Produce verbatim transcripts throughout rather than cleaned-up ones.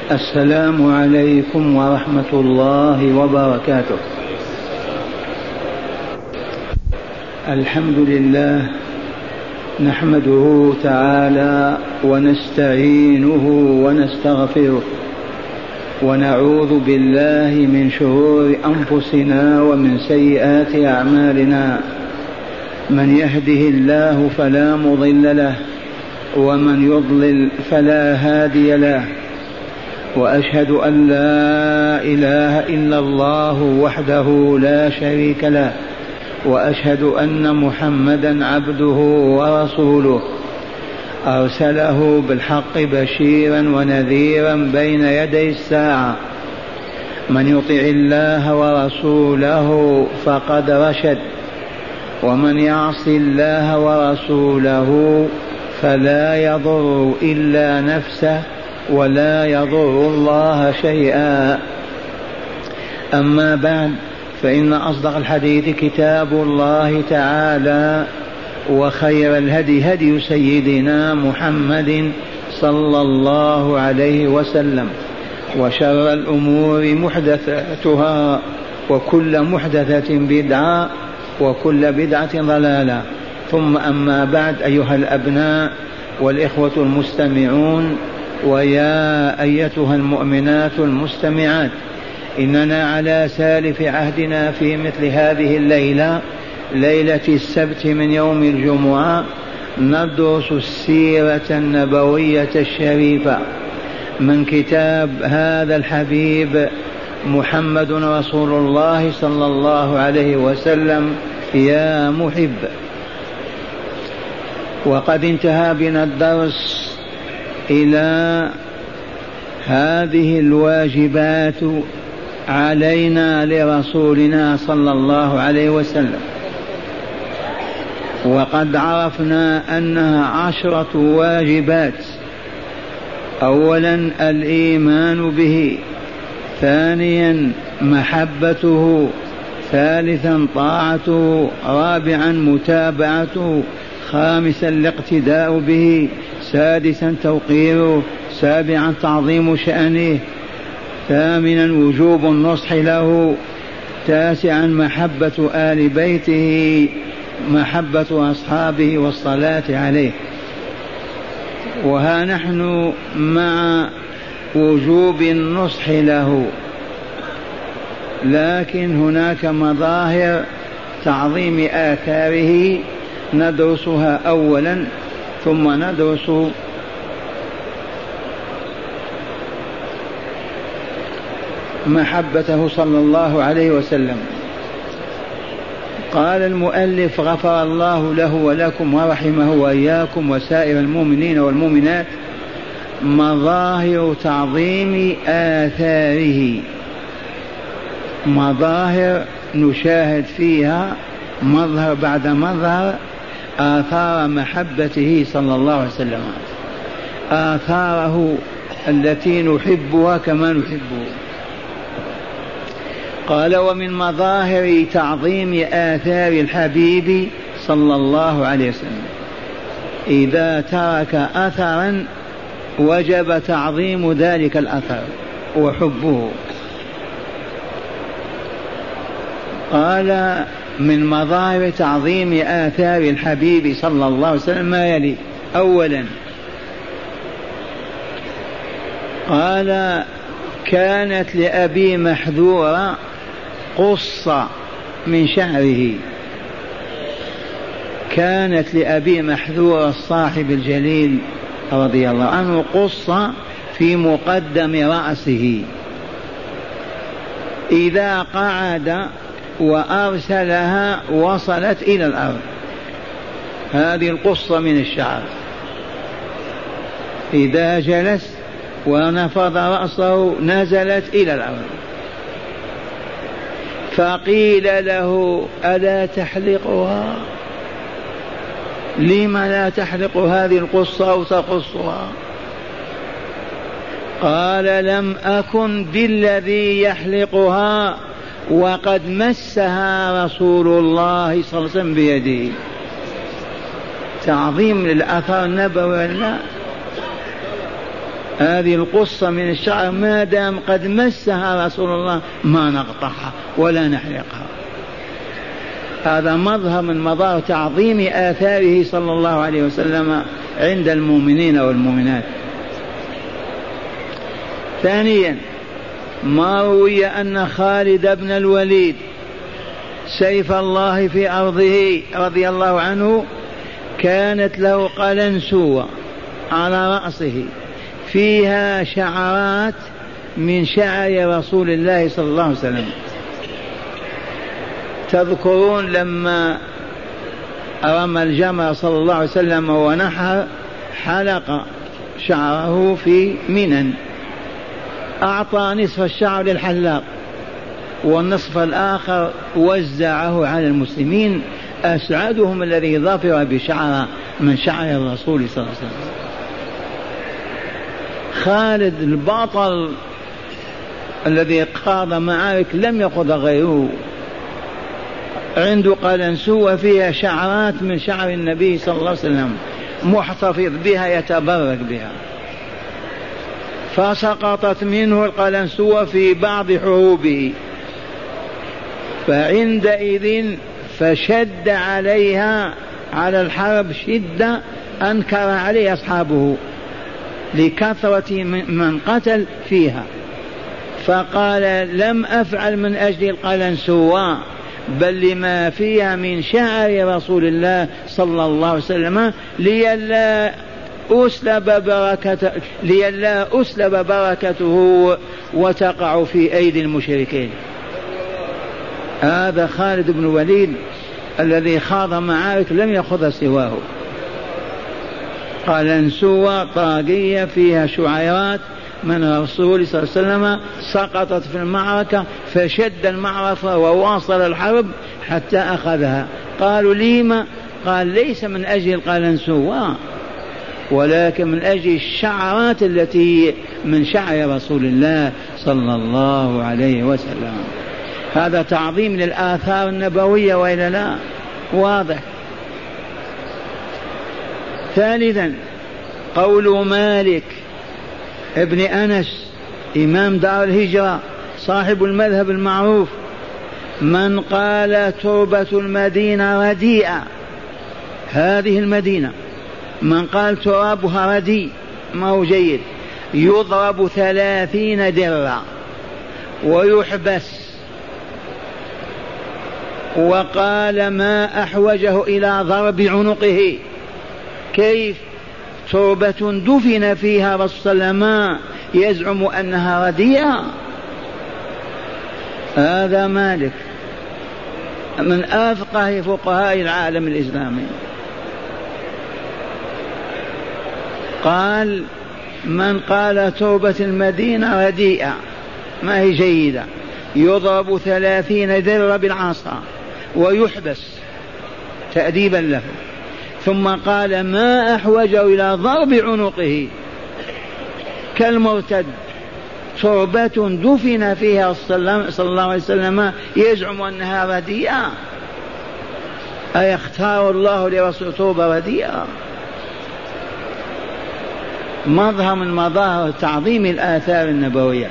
السلام عليكم ورحمة الله وبركاته. الحمد لله نحمده تعالى ونستعينه ونستغفره ونعوذ بالله من شرور أنفسنا ومن سيئات أعمالنا. من يهده الله فلا مضل له ومن يضلل فلا هادي له، وأشهد أن لا إله إلا الله وحده لا شريك له، وأشهد أن محمدا عبده ورسوله أرسله بالحق بشيرا ونذيرا بين يدي الساعة. من يطع الله ورسوله فقد رشد، ومن يعص الله ورسوله فلا يضر إلا نفسه ولا يضر الله شيئا. أما بعد، فإن أصدق الحديث كتاب الله تعالى، وخير الهدي هدي سيدنا محمد صلى الله عليه وسلم، وشر الأمور محدثاتها، وكل محدثة بدعة، وكل بدعة ضلالة. ثم أما بعد، أيها الأبناء والإخوة المستمعون، ويا أيتها المؤمنات المستمعات، إننا على سالف عهدنا في مثل هذه الليلة، ليلة السبت من يوم الجمعة، ندرس السيرة النبوية الشريفة من كتاب هذا الحبيب محمد رسول الله صلى الله عليه وسلم يا محب. وقد انتهى بنا الدرس إلى هذه الواجبات علينا لرسولنا صلى الله عليه وسلم، وقد عرفنا أنها عشرة واجبات. أولا الإيمان به، ثانيا محبته، ثالثا طاعته، رابعا متابعته، خامسا الاقتداء به، سادسا توقيره، سابعا تعظيم شأنه، ثامنا وجوب النصح له، تاسعا محبة آل بيته، محبة أصحابه والصلاة عليه. وها نحن مع وجوب النصح له، لكن هناك مظاهر تعظيم آثاره ندرسها أولا، ثم ندرس محبته صلى الله عليه وسلم. قال المؤلف غفر الله له ولكم ورحمه وإياكم وسائر المؤمنين والمؤمنات: مظاهر تعظيم آثاره، مظاهر نشاهد فيها مظهر بعد مظهر آثار محبته صلى الله عليه وسلم، آثاره التي نحبها كما نحبه. قال: ومن مظاهر تعظيم آثار الحبيب صلى الله عليه وسلم، إذا ترك أثرا وجب تعظيم ذلك الأثر وحبه. قال: من مظاهر تعظيم آثار الحبيب صلى الله عليه وسلم ما يلي: أولا، قال: كانت لأبي محذورة قصة من شعره. كانت لأبي محذورة الصاحب الجليل رضي الله عنه قصة في مقدم رأسه، إذا قعد وأرسلها وصلت إلى الأرض. هذه القصة من الشعر، إذا جلس ونفض رأسه نزلت إلى الأرض. فقيل له: ألا تحلقها؟ لم لا تحلق هذه القصة أو تقصها؟ قال: لم أكن بالذي يحلقها، وقد مسها رسول الله صلى الله عليه وسلم بيده. تعظيم للأثر النبوي. لا، هذه القصة من الشعر ما دام قد مسها رسول الله ما نقطعها ولا نحرقها. هذا مظهر من مظاهر تعظيم آثاره صلى الله عليه وسلم عند المؤمنين والمؤمنات. ثانيا ما روي أن خالد بن الوليد سيف الله في أرضه رضي الله عنه كانت له قلنسوة على رأسه فيها شعرات من شعر رسول الله صلى الله عليه وسلم. تذكرون لما رمى الجمر صلى الله عليه وسلم ونحر حلق شعره في منى، أعطى نصف الشعر للحلاق والنصف الآخر وزعه على المسلمين، أسعدهم الذي ظفر بشعر من شعر الرسول صلى الله عليه وسلم. خالد البطل الذي قاد معارك لم يقض غيره، عنده قلنسوة فيها شعرات من شعر النبي صلى الله عليه وسلم محتفظ بها يتبرك بها، فسقطت منه القلنسوة في بعض حروبه، فعندئذ فشد عليها على الحرب شدة أنكر عليه أصحابه لكثرة من قتل فيها، فقال لم أفعل من أجل القلنسوة بل لما فيها من شعر رسول الله صلى الله عليه وسلم لئلا أسلب بركته لئلا أسلب بركته وتقع في أيدي المشركين. هذا خالد بن الوليد الذي خاض معارك لم يخض سواه. قلنسوة طاقية فيها شعيرات من الرسول صلى الله عليه وسلم سقطت في المعركة، فشد المعركة وواصل الحرب حتى أخذها. قالوا لما؟ قال ليس من أجل القلنسوة ولكن من أجل الشعرات التي من شعر رسول الله صلى الله عليه وسلم. هذا تعظيم للآثار النبوية وإلا لا؟ واضح. ثالثا قول مالك ابن أنس إمام دار الهجرة صاحب المذهب المعروف: من قال تربة المدينة رديئة، هذه المدينة من قال ترابها رديء ما هو جيد يضرب ثلاثين درة ويحبس. وقال ما أحوجه إلى ضرب عنقه. كيف؟ تربة دفن فيها رسول الله صلى الله عليه وسلم يزعم أنها رديئة. هذا مالك من أفقه فقهاء العالم الإسلامي. قال من قال تربة المدينة رديئة ما هي جيدة يضرب ثلاثين درة بالعصا ويحبس تأديبا له. ثم قال ما أحوجه إلى ضرب عنقه كالمرتد. تربة دفن فيها صلى الله عليه وسلم يزعم أنها رديئة. أيختار الله لرسول تربة رديئة؟ مظهر من مظاهر تعظيم الآثار النبوية.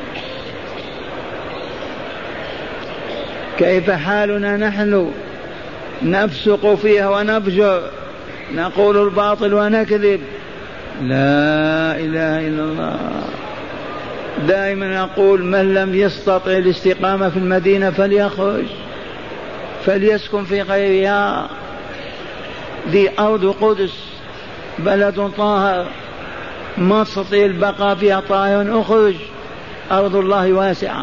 كيف حالنا نحن؟ نفسق فيها ونفجر، نقول الباطل ونكذب. لا إله إلا الله. دائما نقول من لم يستطع الاستقامة في المدينة فليخرج فليسكن في غيرها. دي أرض قدس بلد طاهر ما تستطيع البقاء فيها طاهر أخرج، أرض الله واسعة.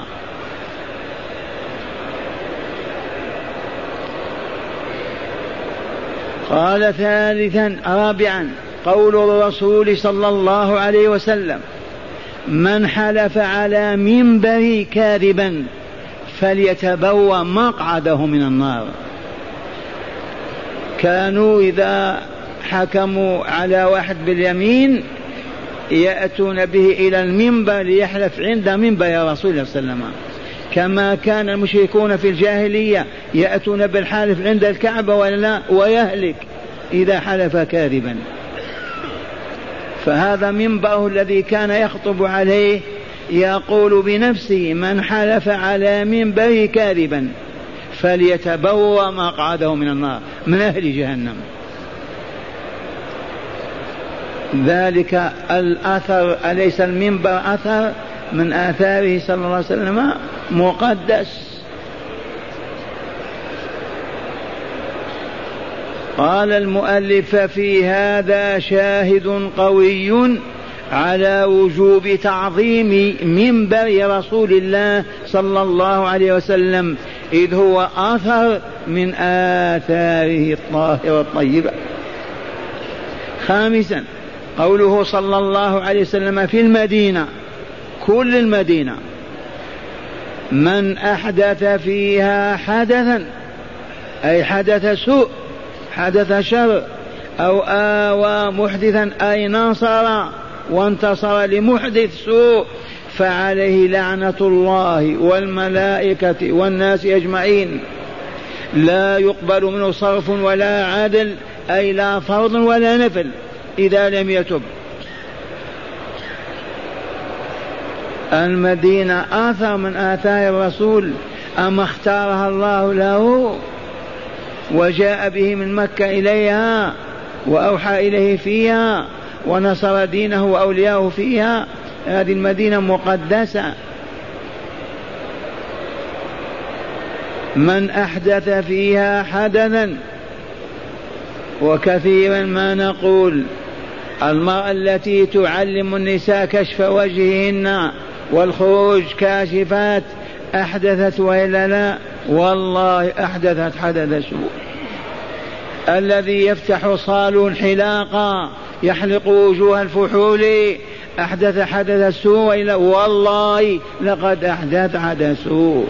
قال ثالثا رابعا قول الرسول صلى الله عليه وسلم: من حلف على منبري كاذبا فليتبوأ مقعده من النار. كانوا إذا حكموا على واحد باليمين يأتون به إلى المنبر ليحلف عند منبر رسول الله صلى الله عليه وسلم، كما كان المشركون في الجاهلية يأتون بالحالف عند الكعبة ولا ويهلك إذا حلف كاذبا. فهذا منبره الذي كان يخطب عليه، يقول بنفسه: من حلف على منبره كاذبا فليتبوأ مقعده من النار، من أهل جهنم. ذلك الأثر، أليس المنبر أثر من آثاره صلى الله عليه وسلم مقدس؟ قال المؤلف: في هذا شاهد قوي على وجوب تعظيم منبر رسول الله صلى الله عليه وسلم، إذ هو أثر من آثاره الطاهرة الطيبة. خامسا قوله صلى الله عليه وسلم في المدينة، كل المدينة: من أحدث فيها حدثا، أي حدث سوء، حدث شر، أو آوى محدثا، أي نصر وانتصر لمحدث سوء، فعليه لعنة الله والملائكة والناس أجمعين، لا يقبل منه صرف ولا عدل، أي لا فرض ولا نفل إذا لم يتب. المدينة آثر من آثار الرسول، أما اختارها الله له وجاء به من مكة إليها وأوحى إليه فيها ونصر دينه وأولياءه فيها. هذه المدينة مقدسة. من أحدث فيها حدثا، وكثيرا ما نقول المرأة التي تعلم النساء كشف وجههن والخروج كاشفات أحدثت وإلا لا؟ والله أحدثت حدث سوء. الذي يفتح صالون حلاقا يحلق وجوه الفحول أحدث حدث سوء وإلا؟ والله لقد أحدث حدث سوء.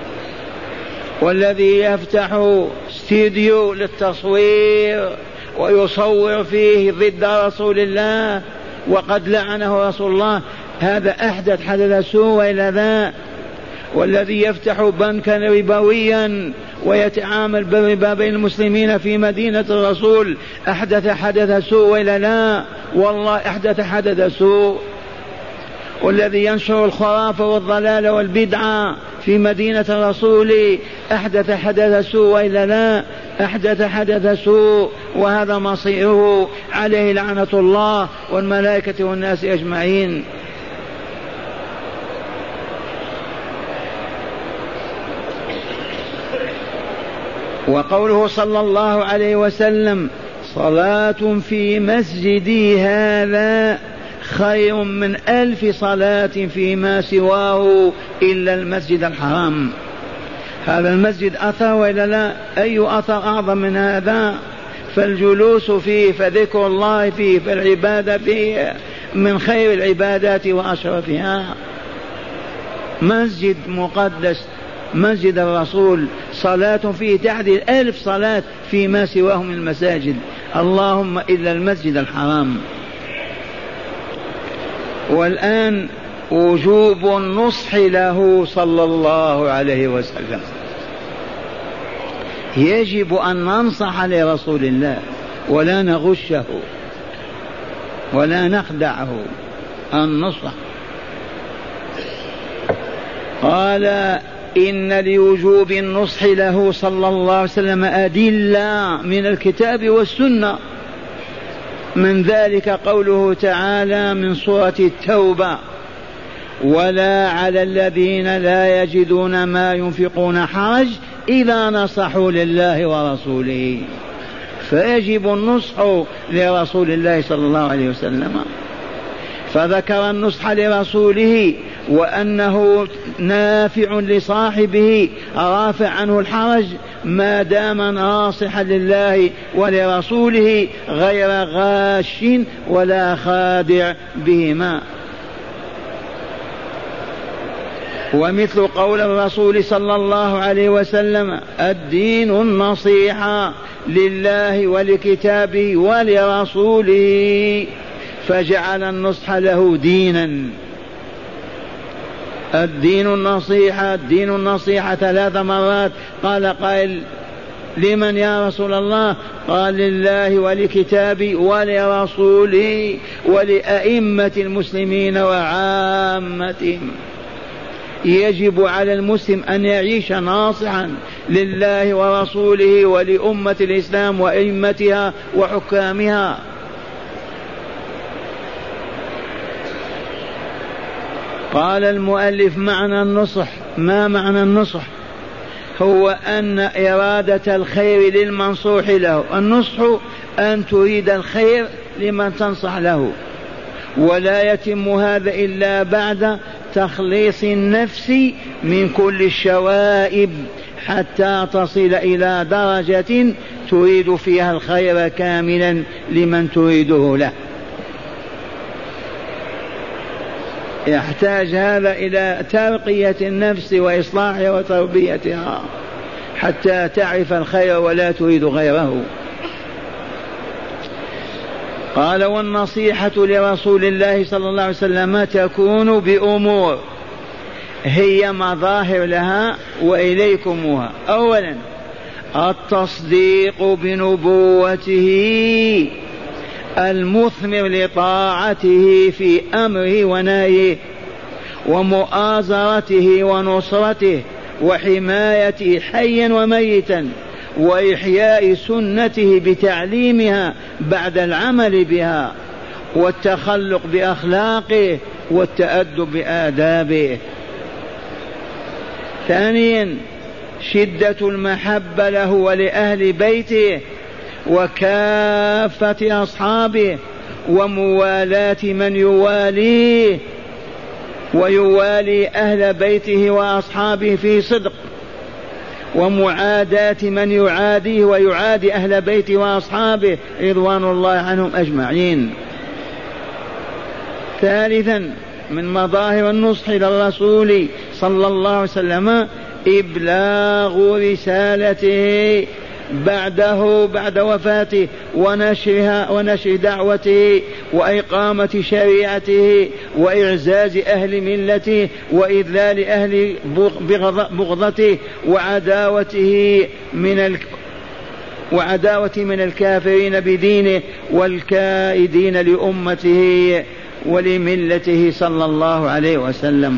والذي يفتح استديو للتصوير ويصور فيه ضد رسول الله وقد لعنه رسول الله، هذا أحدث حدث سوء وإلا لا؟ والذي يفتح بنكا ربويا ويتعامل بالربا بين المسلمين في مدينة الرسول أحدث حدث سوء وإلا لا؟ والله أحدث حدث سوء. والذي ينشر الخرافة والضلال والبدعة في مدينة الرسول أحدث حدث سوء وإلا لا؟ أحدث حدث سوء، وهذا مصيره، عليه لعنة الله والملائكة والناس أجمعين. وقوله صلى الله عليه وسلم: صلاة في مسجدي هذا خير من ألف صلاة فيما سواه إلا المسجد الحرام. هذا المسجد أثر وإلا لا؟ أي أثر أعظم من هذا؟ فالجلوس فيه، فذكر الله فيه، فالعبادة فيه من خير العبادات وأشرفها. مسجد مقدس، مسجد الرسول، صلاة فيه تعدل ألف صلاة فيما سواه من المساجد، اللهم إلا المسجد الحرام. والآن وجوب النصح له صلى الله عليه وسلم. يجب أن ننصح لرسول الله ولا نغشه ولا نخدعه، النصح. قال: إن لوجوب النصح له صلى الله عليه وسلم أدلة من الكتاب والسنة. من ذلك قوله تعالى من سورة التوبة: ولا على الذين لا يجدون ما ينفقون حرج إذا نصحوا لله ورسوله. فيجب النصح لرسول الله صلى الله عليه وسلم. فذكر النصح لرسوله وأنه نافع لصاحبه رافع عنه الحرج ما دام ناصحا لله ولرسوله غير غاش ولا خادع بهما. ومثل قول الرسول صلى الله عليه وسلم: الدين النصيحة لله ولكتابه ولرسوله، فجعل النصح له دينا. الدين النصيحة، الدين النصيحة ثلاث مرات. قال قائل: لمن يا رسول الله؟ قال لله ولكتابه ولرسوله ولأئمة المسلمين وعامتهم. يجب على المسلم أن يعيش ناصحا لله ورسوله ولأمة الإسلام وأئمتها وحكامها. قال المؤلف معنى النصح. ما معنى النصح؟ هو أن إرادة الخير للمنصوح له. النصح أن تريد الخير لمن تنصح له، ولا يتم هذا إلا بعد تخليص النفس من كل الشوائب حتى تصل إلى درجة تريد فيها الخير كاملا لمن تريده له. يحتاج هذا إلى ترقية النفس وإصلاحها وتربيتها حتى تعرف الخير ولا تريد غيره. قال والنصيحة لرسول الله صلى الله عليه وسلم تكون بأمور هي مظاهر لها وإليكمها. أولا التصديق بنبوته المثمر لطاعته في أمره ونهيه ومؤازرته ونصرته وحمايته حيا وميتا وإحياء سنته بتعليمها بعد العمل بها والتخلق بأخلاقه والتأدب بآدابه. ثانيا شدة المحبة له ولأهل بيته وكافة أصحابه وموالاة من يواليه ويوالي أهل بيته وأصحابه في صدق، ومعاداة من يعاديه ويعادي أهل بيته وأصحابه رضوان الله عنهم أجمعين. ثالثا من مظاهر النصح للرسول صلى الله عليه وسلم إبلاغ رسالته بعده بعد وفاته ونشرها ونشر دعوته وإقامة شريعته وإعزاز أهل ملته وإذلال أهل بغضته وعداوته من ال... وعداوة من الكافرين بدينه والكائدين لأمته ولملته صلى الله عليه وسلم.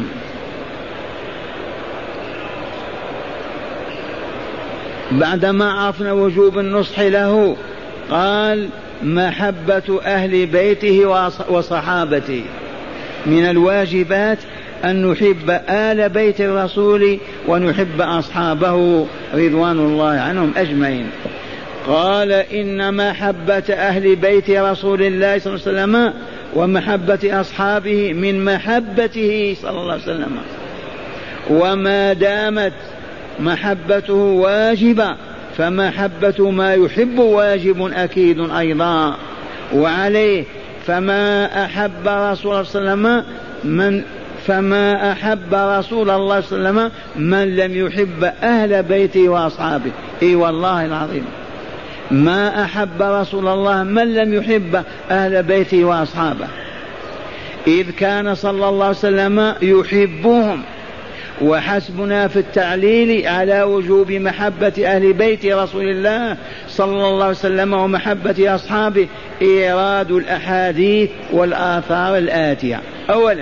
بعدما عرفنا وجوب النصح له قال محبة أهل بيته وصحابته. من الواجبات أن نحب آل بيت الرسول ونحب أصحابه رضوان الله عنهم أجمعين. قال إن محبة أهل بيت رسول الله صلى الله عليه وسلم ومحبة أصحابه من محبته صلى الله عليه وسلم، وما دامت محبته واجبة فمحبة ما يحب واجب أكيد أيضا. وعليه فما أحب رسول الله صلى الله عليه وسلم من فما أحب رسول الله صلى الله عليه وسلم من لم يحب أهل بيته وأصحابه. إي والله العظيم ما أحب رسول الله من لم يحب أهل بيته وأصحابه، إذ كان صلى الله عليه وسلم يحبهم. وحسبنا في التعليل على وجوب محبة أهل بيت رسول الله صلى الله عليه وسلم ومحبة أصحابه إيراد الأحاديث والآثار الآتية. أولا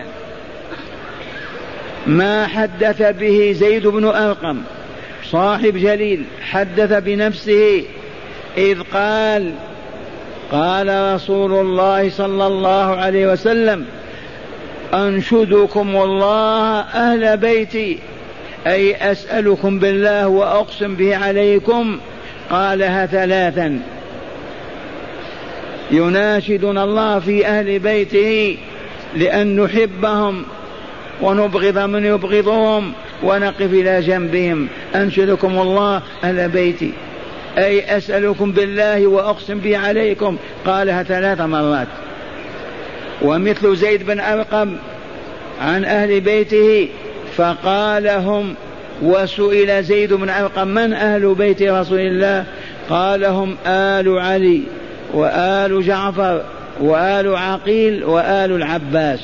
ما حدث به زيد بن أرقم صاحب جليل، حدث بنفسه إذ قال قال رسول الله صلى الله عليه وسلم أنشدكم الله أهل بيتي، أي أسألكم بالله وأقسم به عليكم. قالها ثلاثا، يناشدنا الله في أهل بيته لأن نحبهم ونبغض من يبغضهم ونقف إلى جنبهم. أنشدكم الله أهل بيتي أي أسألكم بالله وأقسم به عليكم، قالها ثلاث مرات. ومثل زيد بن أرقم عن أهل بيته فقال هم، وسئل زيد بن أرقم من أهل بيت رسول الله؟ قال هم آل علي وآل جعفر وآل عقيل وآل العباس.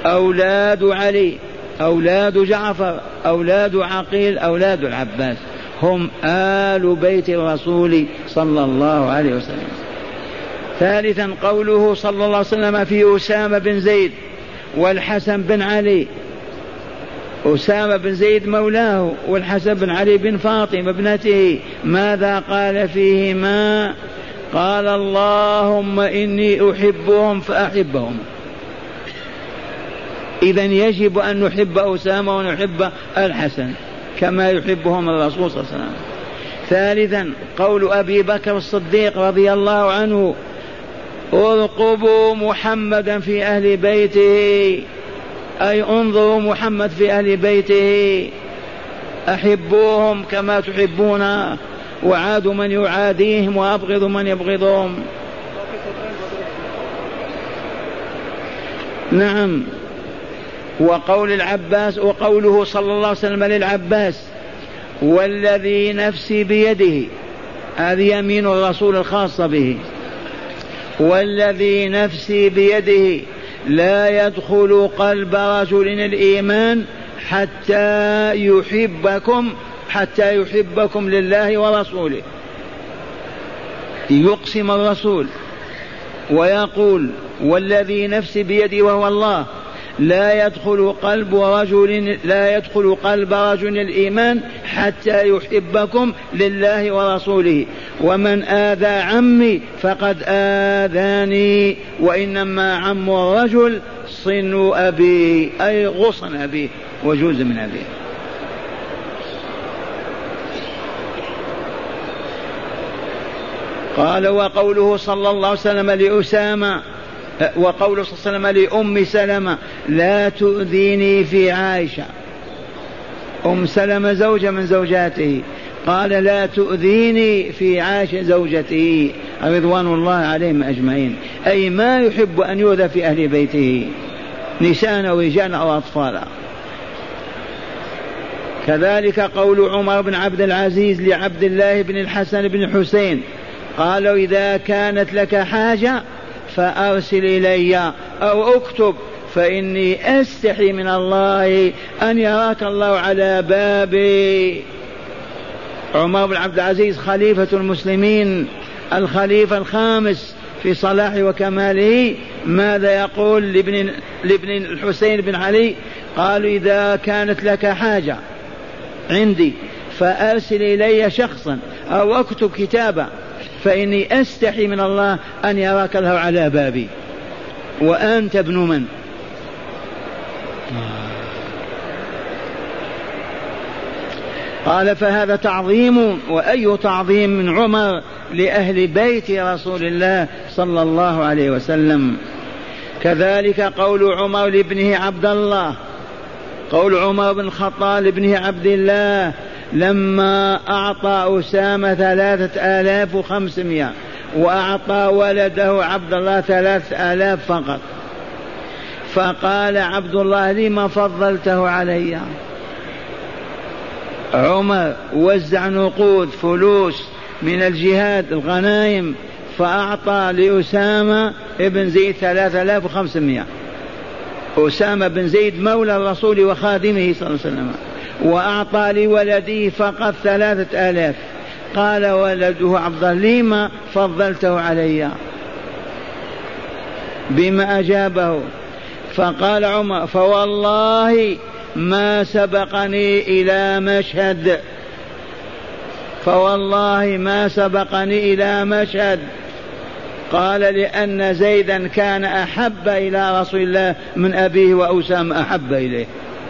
أولاد علي، أولاد جعفر، أولاد عقيل، أولاد العباس، هم آل بيت الرسول صلى الله عليه وسلم. ثالثا قوله صلى الله عليه وسلم في أسامة بن زيد والحسن بن علي. أسامة بن زيد مولاه والحسن بن علي بن فاطمة ابنته، ماذا قال فيهما؟ قال اللهم إني أحبهم فأحبهم. إذن يجب أن نحب أسامة ونحب الحسن كما يحبهم الرسول صلى الله عليه وسلم. ثالثا قول أبي بكر الصديق رضي الله عنه ارقبوا محمدا في أهل بيته، أي انظروا محمد في أهل بيته، أحبوهم كما تحبون، وعادوا من يعاديهم وأبغضوا من يبغضهم. نعم. وقول العباس وقوله صلى الله عليه وسلم للعباس والذي نفسي بيده، هذه يمين الرسول الخاصة به، والذي نفسي بيده لا يدخل قلب رجل الإيمان حتى يحبكم حتى يحبكم لله ورسوله. يقسم الرسول ويقول والذي نفسي بيده وهو الله لا يدخل قلب رجل لا يدخل قلب رجل الإيمان حتى يحبكم لله ورسوله، ومن آذى عمي فقد آذاني، وإنما عم الرجل صن أبيه، أي غصن أبيه وجوز من أبيه. قال وقوله صلى الله عليه وسلم لأسامة وقوله صلى الله عليه وسلم لأم سلمة لا تؤذيني في عائشة، أم سلمة زوجة من زوجاته، قال لا تؤذيني في عائشة زوجته رضوان الله عليهم أجمعين، أي ما يحب أن يؤذى في أهل بيته نساء أو رجال أو أطفالا. كذلك قول عمر بن عبد العزيز لعبد الله بن الحسن بن حسين قالوا إذا كانت لك حاجة فأرسل إلي أو اكتب فإني أستحي من الله أن يراك الله على بابي. عمر بن عبد العزيز خليفة المسلمين، الخليفة الخامس في صلاح وكماله، ماذا يقول لابن, لابن الحسين بن علي؟ قالوا إذا كانت لك حاجة عندي فأرسل إلي شخصا أو اكتب كتابا فإني أستحي من الله أن يراك الله على بابي. وأنت ابن من؟ قال فهذا تعظيم، وأي تعظيم من عمر لأهل بيت رسول الله صلى الله عليه وسلم. كذلك قول عمر لابنه عبد الله، قول عمر بن الخطاب لابنه عبد الله لما أعطى أسامة ثلاثة آلاف وخمسمائة وأعطى ولده عبد الله ثلاثة آلاف فقط، فقال عبد الله لما فضلته علي؟ عمر وزع نقود فلوس من الجهاد الغنائم فأعطى لأسامة ابن زيد ثلاثة آلاف وخمسمائة، أسامة بن زيد مولى الرسول وخادمه صلى الله عليه وسلم، وأعطى لولده فقط ثلاثة آلاف. قال ولده عبد الله لما فضلته علي؟ بما أجابه؟ فقال عمر فوالله ما سبقني إلى مشهد، فوالله ما سبقني إلى مشهد. قال لأن زيدا كان أحب إلى رسول الله من أبيه وأسامة أحب إليه.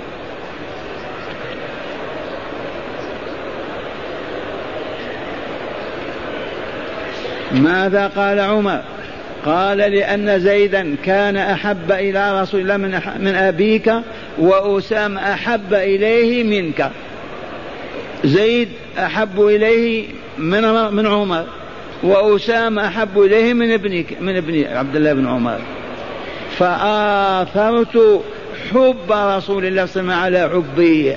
ماذا قال عمر؟ قال لأن زيدا كان أحب إلى رسول الله من, من أبيك، وأسامة أحب إليه منك. زيد أحب إليه من, من عمر، وأسامة أحب إليه من ابنك من ابن عبد الله بن عمر. فآثرت حب رسول الله صلى الله عليه وسلم على حبي،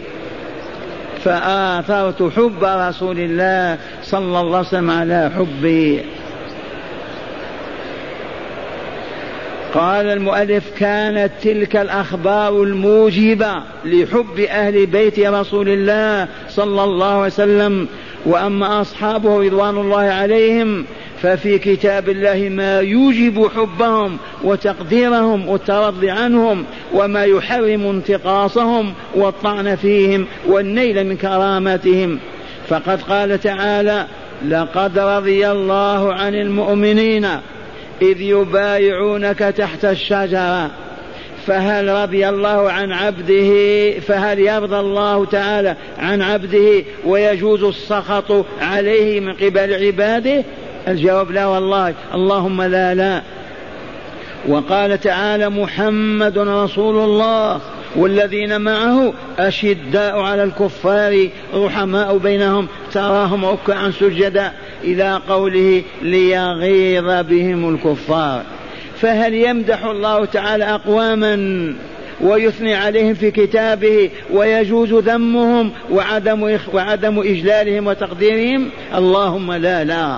فآثرت حب رسول الله صلى الله عليه وسلم على حبي. قال المؤلف: كانت تلك الأخبار الموجبة لحب أهل بيت رسول الله صلى الله عليه وسلم. وأما أصحابه رضوان الله عليهم ففي كتاب الله ما يوجب حبهم وتقديرهم والترضي عنهم، وما يحرم انتقاصهم والطعن فيهم والنيل من كراماتهم. فقد قال تعالى: لقد رضي الله عن المؤمنين إذ يبايعونك تحت الشجرة. فهل رضي الله عن عبده؟ فهل يرضى الله تعالى عن عبده ويجوز السخط عليه من قبل عباده؟ الجواب: لا والله، اللهم لا لا. وقال تعالى: محمد رسول الله والذين معه أشداء على الكفار رحماء بينهم تراهم ركعا سجدا، إلى قوله: ليغيظ بهم الكفار. فهل يمدح الله تعالى أقواما ويثني عليهم في كتابه ويجوز ذمهم وعدم, وعدم إجلالهم وتقديرهم؟ اللهم لا لا.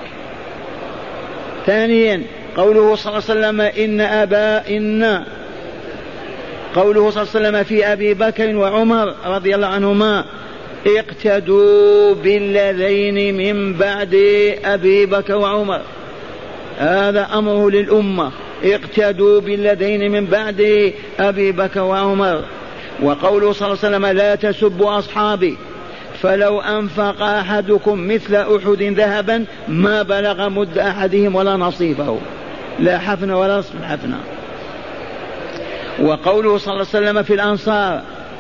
ثانيا قوله صلى الله عليه وسلم: إن أبا إن قوله صلى الله عليه وسلم في أبي بكر وعمر رضي الله عنهما: اقتدوا بالذين من بعد أبي بكر وعمر. هذا أمره للأمة: اقتدوا بالذين من بعد أبي بكر وعمر. وقوله صلى الله عليه وسلم: لا تسبوا أصحابي فلو أنفق أحدكم مثل أحد ذهبا ما بلغ مد أحدهم ولا نصيفه، لا حفن ولا نصف حفنة. وقوله صلى الله عليه وسلم في الأنصار: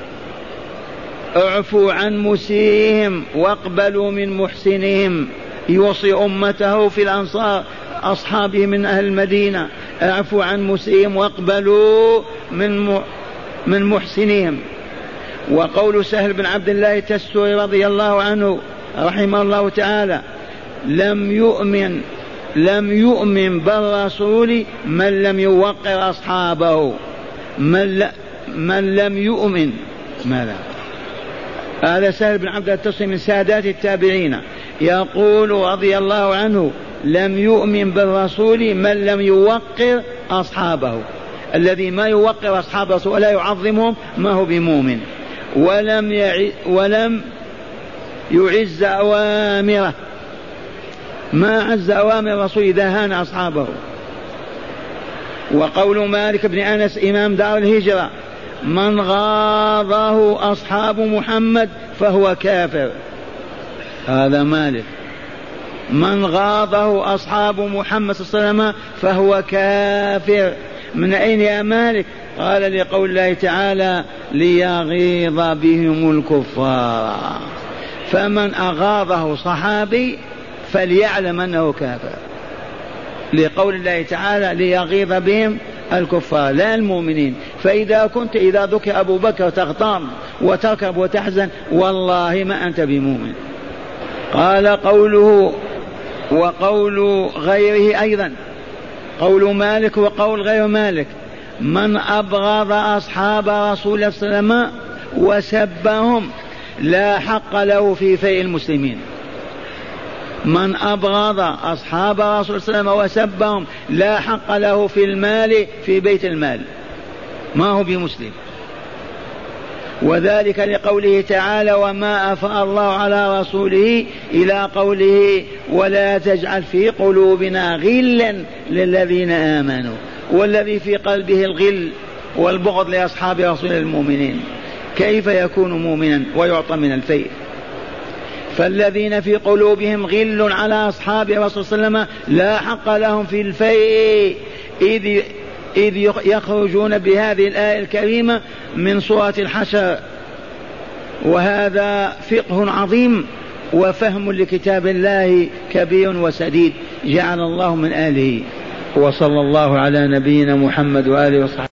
اعفوا عن مسيئهم واقبلوا من محسنهم. يوصي أمته في الأنصار أصحابه من أهل المدينة: اعفوا عن مسيئهم واقبلوا من من محسنهم. وقول سهل بن عبد الله التستوري رضي الله عنه رحمه الله تعالى: لم يؤمن لم يؤمن بالرسول من لم يوقر أصحابه. من, ل... من لم يؤمن ماذا؟ هذا سهل بن عبد الله التستوري من سادات التابعين يقول رضي الله عنه: لم يؤمن بالرسول من لم يوقر أصحابه. الذي ما يوقر أصحاب الرسول ولا يعظمهم ما هو بمؤمن. ولم يعز, ولم يعز أوامره، ما عز أوامر الرسول إذا هان أصحابه. وقول مالك بن أنس إمام دار الهجرة: من غاضه أصحاب محمد فهو كافر. هذا مالك: من غاضه أصحاب محمد صلى الله عليه وسلم فهو كافر. من أين يا مالك؟ قال: لقول الله تعالى: ليغيظ بهم الكفار. فمن أغاضه صحابي فليعلم أنه كافر، لقول الله تعالى: ليغيظ بهم الكفار لا المؤمنين. فإذا كنت إذا ذكر أبو بكر تغتام وتركب وتحزن والله ما أنت بمؤمن. قال: قوله وقول غيره أيضا، قول مالك وقول غير مالك: من أبغض أصحاب رسول الله صلى الله عليه وسلم وسبهم لا حق له في فيء المسلمين. من أبغض أصحاب رسول الله صلى الله عليه وسلم وسبهم لا حق له في المال في بيت المال، ما هو بمسلم. وذلك لقوله تعالى: وما أفاء الله على رسوله، إلى قوله: ولا تجعل في قلوبنا غلا للذين آمنوا. والذي في قلبه الغل والبغض لأصحاب رسول المؤمنين كيف يكون مؤمنا ويعطى من الفيء؟ فالذين في قلوبهم غل على أصحاب رسول صلى الله عليه وسلم لا حق لهم في الفيء، إذ إذ يخرجون بهذه الآية الكريمة من سورة الحشر. وهذا فقه عظيم وفهم لكتاب الله كبير وسديد، جعل الله من آله. وصلى الله على نبينا محمد وآله وصحبه.